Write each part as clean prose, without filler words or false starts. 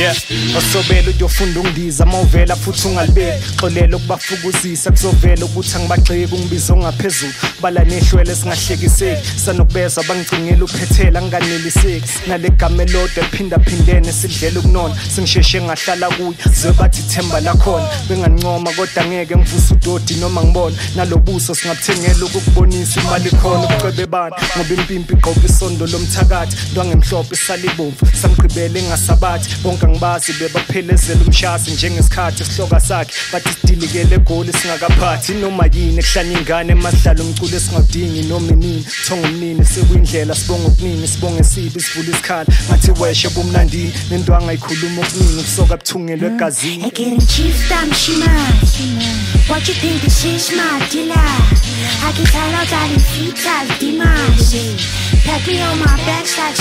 Yeah, osobela uyofunda ungidiza mawuvela futhi ungalibeki xolela ukubafukuzisa kuzovela ukuthi angibagxeki ungibiza ongaphezulu bala nehlwele singahlekiseki sanokubeza bangicingela uphethela ngangeliseki nale gama elodwa ephindaphindene sidlela ukunona singisheshe ngahlala kuyo zebathi themba lakhona bengancoma kodwa ngeke ngivusa udodi noma ngibona nalobuso singabuthengela ukubonisa imali khona ubucebe bani ngoba impimpi igqoka isondo lomthakathi ndwangemhlophe isalibomvu samgqibele ngasabathi bonke ngibazi bebaphelezela umshasi njengesikhathi isihloka sakhe bathi sidilikele egoli singakaphathi noma yini ekuhlanya ingane emadlala umculo esingawudingi noma inini thonga umnini sekuyindlela sibonga okuningi sibonga esibi sivula isikhala ngathi weshe bomnandi nendwanga ikhuluma okuningi kusoka buthungelwe egazini Again chief damn shima What you think this is my dealer I can tell out all the feet as demands Pack me on my back like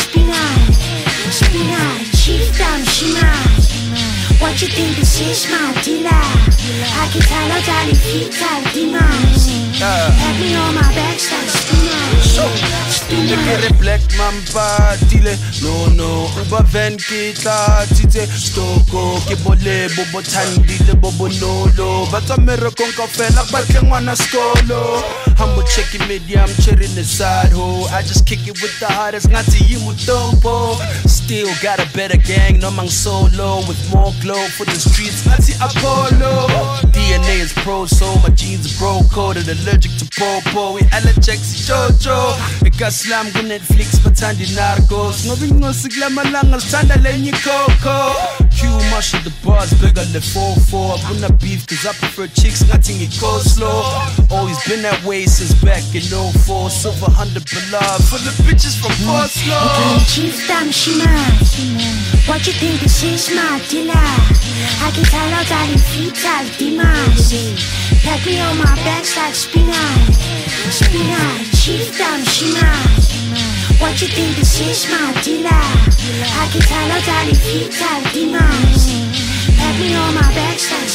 spinach Chief damn shima What you think this is my dealer I can tell out all the feet as demands Pack me on my back like spinach Lekere black mamba dile no uba van kitla tite stoko ke bole bobo thandile bobo nolo batamere konka fela batle ngwana skolo humble check medium cherry in the side ho I just kick it with the hardest ngathi yimutombo still got a better gang no mang solo with more glow for the streets ngathi Apollo DNA is pro so my jeans are bro coded allergic to popo we allergic jojo Slam ku Netflix bathanda narcos ngoba ingosi kulamalanga sithanda lenye coco Q marshal the bars bigger than 4-4 Abuna beef cause I prefer chicks ngathi ngi-coleslaw Always been that way since back in 04 Silver 100 beloved for the bitches from Oslo Chief damn shima What you think this is my dealer I can tell out all the feet as demands Pack me on my back like spinach Chief damn shima What you think this is my dealer I can tell out all the feet as demands Pack me on my back like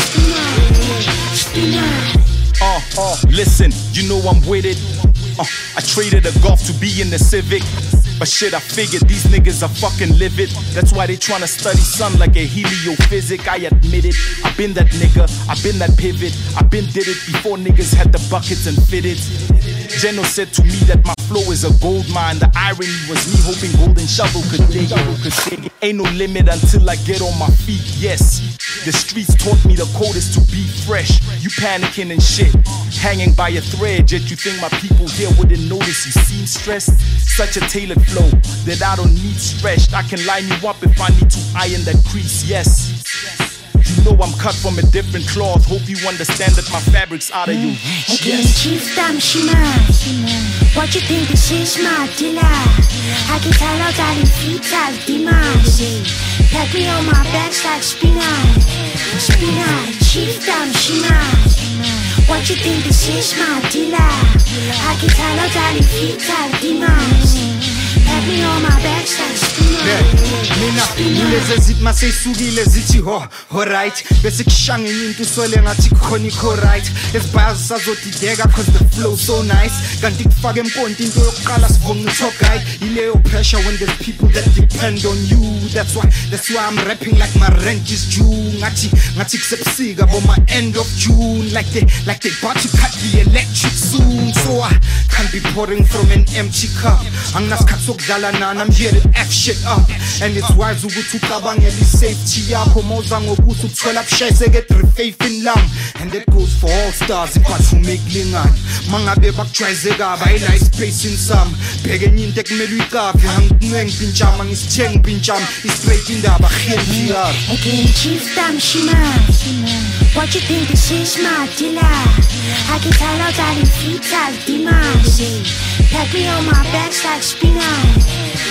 spinach Listen, you know I'm with it I traded a Golf to be in the Civic But shit, I figured these niggas are fucking livid That's why they tryna study something like a heliophysic I admit it, I've been that nigga, I've been that pivot I've been did it before niggas had the buckets and fitted Geno said to me that my flow is a gold mine The irony was me hoping Golden Shovel could dig Ain't no limit until I get on my feet, yes The streets taught me the code is to be fresh You panicking and shit Hanging by a thread, yet you think my people here wouldn't notice you seem stressed Such a tailored flow that I don't need stretched I can line you up if I need to iron that crease, yes You know I'm cut from a different cloth Hope you understand that my fabric's out of your reach, yes Chief damn shima What you think this is my dealer I can tell out all the feet as demands Pack me on my back like spinach Chief damn shima What you think this is my dealer I can tell out all the feet as demands Pack me on my back like mina ngileze zithi maseyisukile zithi alright bese kishanga into sole ngathi khona ikho right esibhazi sazodideka cause the flow so nice kanti kufaka emponti into yokuqala sivonga talk guy ileyo pressure when there's people that depend on you that's why I'm rapping like my rent is due ngathi kusebusika bo my end of June like they about to cut the electric soon so I can't be pouring from an empty cup anginasikhathi sokudlala nani I'm here to F shit up and it's wise ukuthi ucabangele isafety yakho mawuza ngobuso ukuthola kushayise get faith in lam and that goes for all stars but to make lingani mangabe bakujwayeze kaba I like space in some bheke enye into ekumele uyiqaphe angikuncenge impintshama ngisithenga impintshama straight indaba PR Again chief damn shima What you think this is my dealer I can tell out all the feet as demands Pack me on my back like spinach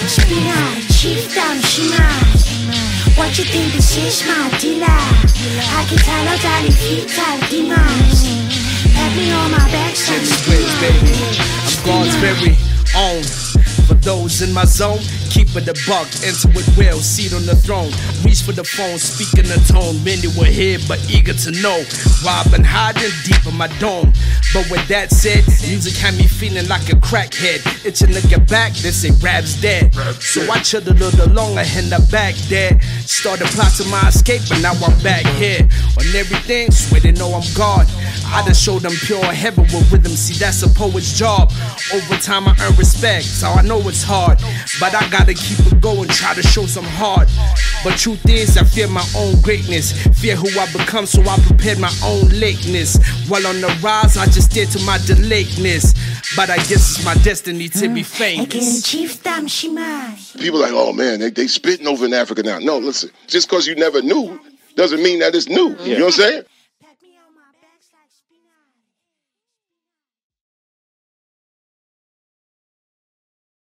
Chief damn shima What you think this is my dealer I can tell out all the feet as demands Pack me on my back like spinach I'm God's very own For those in my zone, keep it a buck, enter with will, seat on the throne. Reach for the phone, speaking the tone. Many were here but eager to know why I've been hiding deep in my dome. But with that said, music had me feeling like a crackhead. Itching to get back, they say rap's dead. So I chilled a little longer and the back there. Started plotting my escape, but now I'm back here. On everything, swear they know I'm God. I just showed them pure heaven with rhythm. See, that's a poet's job. Over time I earn respect, so I know it's hard. But I gotta keep it going, try to show some heart. But truth is, I fear my own greatness. Fear who I become, so I prepared my own lateness. While on the rise, I just steer to my delateness. But I guess it's my destiny to be famous. People like, oh man, they spitting over in Africa now. No, listen, just because you never knew doesn't mean that it's new. You know what I'm saying?